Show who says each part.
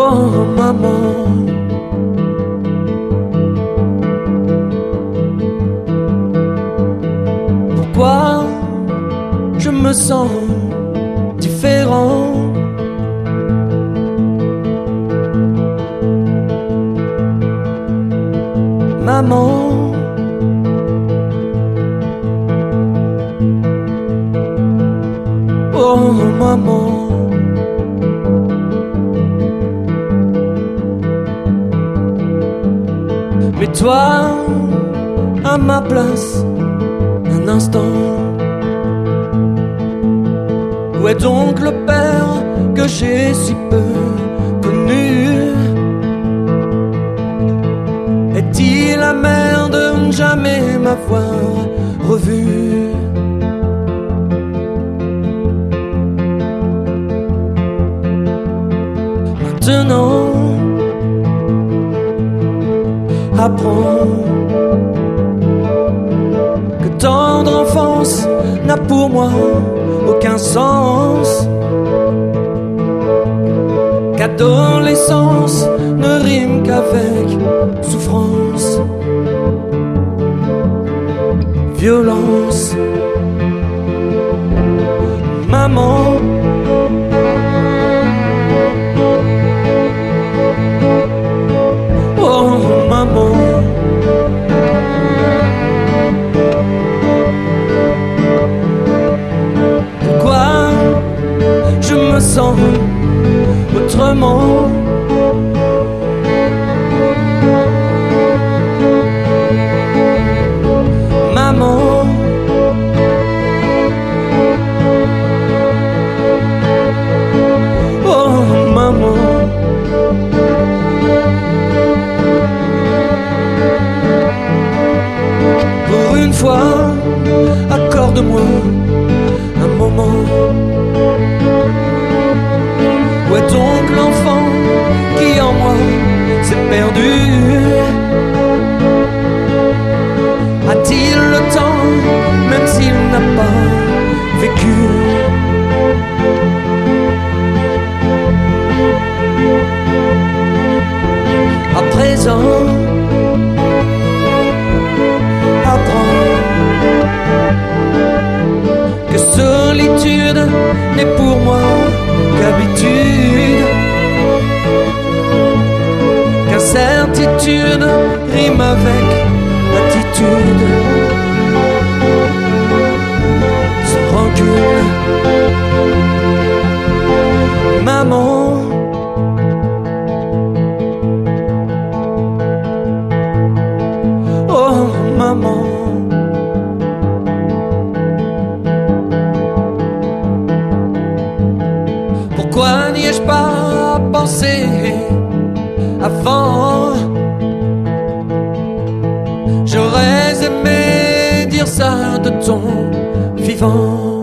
Speaker 1: Oh maman, pourquoi je me sens différent? Maman, oh maman, mets-toi à ma place un instant. Où est donc le père que j'ai si peu connu? Est-il amer de ne jamais m'avoir revu? Maintenant, apprends que tendre enfance n'a pour moi aucun sens, qu'adolescence ne rime qu'avec souffrance, violence. Maman, oh maman, pourquoi je me sens autrement? Maman, oh maman, pour une fois, accorde-moi un moment. Où est donc l'enfant qui en moi s'est perdu? A-t-il le temps, même s'il n'a pas vécu? À présent, apprends que solitude n'est pour moi qu'habitude, qu'incertitude rime avec attitude, sans rancune. Maman, oh maman, pourquoi n'y ai-je pas pensé avant? J'aurais aimé dire ça de ton vivant.